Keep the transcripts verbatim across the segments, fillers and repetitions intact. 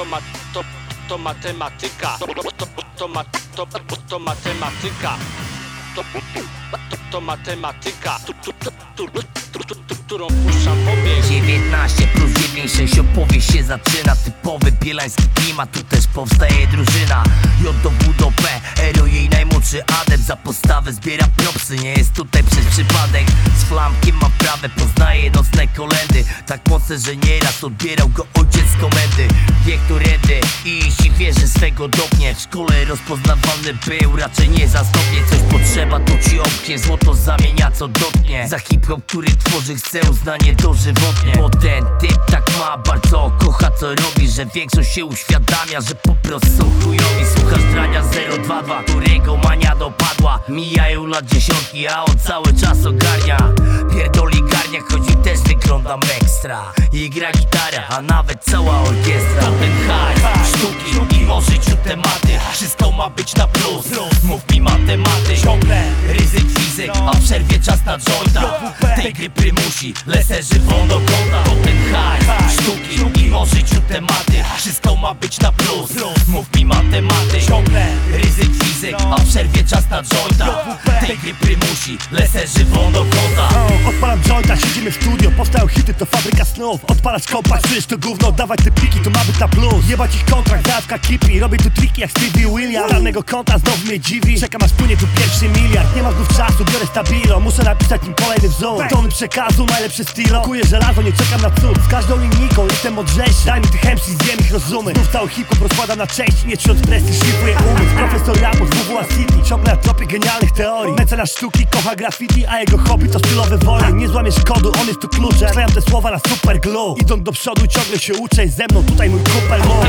to, ma, to, to matematyka. To, to, to, ma, to, to matematyka. To, to, to matematyka. Tu, tu, tu, tu, tu, tu, tu, którą puszczam pobieg. dziewiętnaście plus dziewięć sześć opowieść się zaczyna. Typowy bielański klimat, tu też powstaje drużyna. J do W do P, Ero jej najmłodszy adept. Za postawę zbiera propsy, nie jest tutaj przez przypadek. Z flamkiem ma prawe, poznaje nocne kolendy. Tak mocne, że nieraz odbierał go ojciec z komendy. Wie którędy i jeśli wie, że swego dopnie. W szkole rozpoznawany był, raczej nie zastąpnie. Coś potrzeba, to ci obknie, złoto zamienia co dotknie. Za hip-hop, który tworzy, chce uznanie dożywotnie. Bo ten typ tak ma, bardzo kocha co robi, że większość się uświadamia, że po prostu chujowi. Słuchasz drania zero dwa dwa, którego mania dopadła. Mijają lat dziesiątki, a on cały czas ogarnia. Pierdoli garniak, choć też wyglądam ekstra. I gra gitara, a nawet cała orkiestra. To ten hype, sztuki i o życiu tematy. Wszystko ma być na plus, mów mi matematy. Ciągle ryzyk fizyk, a w przerwie czas na jointa. Tej gry prymusi, lesę żywą do kąta. To ten hype, sztuki i o życiu tematy. Wszystko ma być na plus, mów mi matematy. Ciągle ryzyk fizyk, a w przerwie czas na jointa. Tej gry prymusi, lesę żywą do kąta. Odpalam jointa, siedzimy w studio, powstają hity, to fabryka snów. Odpalasz kompas, czujesz to gówno, dawać te pliki, to ma być na plus. Jebać ich kontrakt, dawka kipi, robię tu triki jak Stevie Williams. Czarnego konta znowu mnie dziwi, czekam aż płynie tu pierwszy miliard. Nie ma znów czasu, biorę stabilo, muszę napisać im kolejny wzór. Tony przekazu, najlepsze stylo, kuję żelazo, nie czekam na cud. Z każdą linijką jestem mądrzejszy, daj mi tych M C, zjem ich rozumy. Znów cały hip-hop rozkładam na części, nie czując presji, szlifuję umysł. Profesor rapu z W W A City, ciągle na tropie genialnych teorii. Mecenas sztuki, kocha graffiti, a jego hobby to stylowe wojny. Nie złamiesz kodu, on jest tu kluczem, wklejam te słowa na super glue. Idąc do przodu ciągle się uczę, ze mną tutaj mój kumpel mój.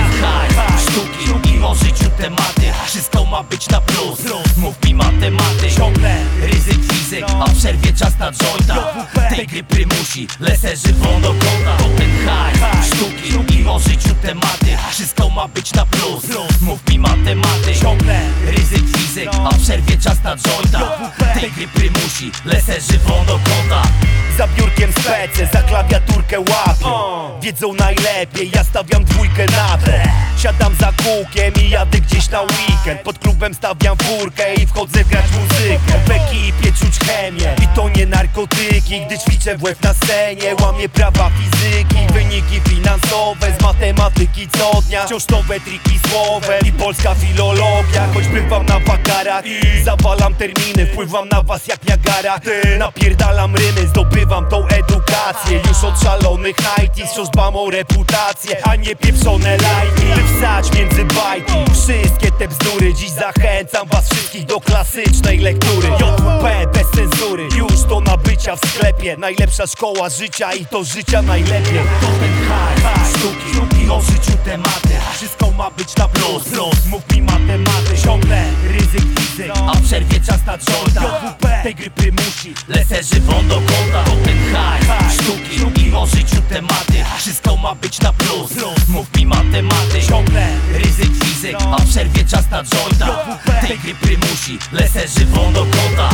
Sztuki i o życiu tematy. Wszystko ma być na plus, mów mi matematy. Ciągle ryzyk fizyk, a w przerwie czas na jointa. Tej gry prymusi, lesę żywą do kąta. To ten hype, sztuki i o życiu tematy. Wszystko ma być na plus, mów mi matematy. Ciągle ryzyk fizyk, a w przerwie czas na jointa. Tej gry prymusi, lesę żywą do kąta. Za biurkiem spece, za klawiaturkę łapią. Wiedzą najlepiej, ja stawiam dwójkę na to. Siadam za kółkiem i jadę gdzieś na weekend. Pod klubem stawiam furkę i wchodzę grać muzykę. W ekipie czuć chemię i to nie narkotyki. Gdy ćwiczę w łeb na scenie, łamię prawa fizyki. Wyniki finansowe z matematyki co dnia. Wciąż nowe triki słowem i polska filologia. Choć bywam na wakarach i zawalam terminy, wpływam na was jak Niagara. Napierdalam rymy, zdobywam tą edukację. Już od szalonych hajtis wciąż dbam o reputację, a nie pieprzone lajki. Wsadź między bajki wszystkie te bzdury. Dziś zachęcam was wszystkich do klasycznej lektury. J W P bez cenzury, już do nabycia w sklepie. Najlepsza szkoła życia i to życia najlepiej. To ten hype, sztuki i o życiu tematy. Wszystko ma być na plus, mów mi matematy. Ciągle ryzyk fizyk, a w przerwie czas na jointa. Tej gry prymusi, lesę żywą do kąta. To ten hype, sztuki i o życiu tematy. Wszystko ma być na plus, mów mi matematy. Ciągle ryzyk fizyk, a w przerwie czas na jointa. Tej gry prymusi, lesę żywą do kąta.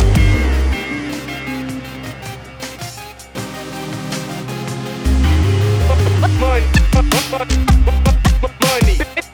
Money, money, money.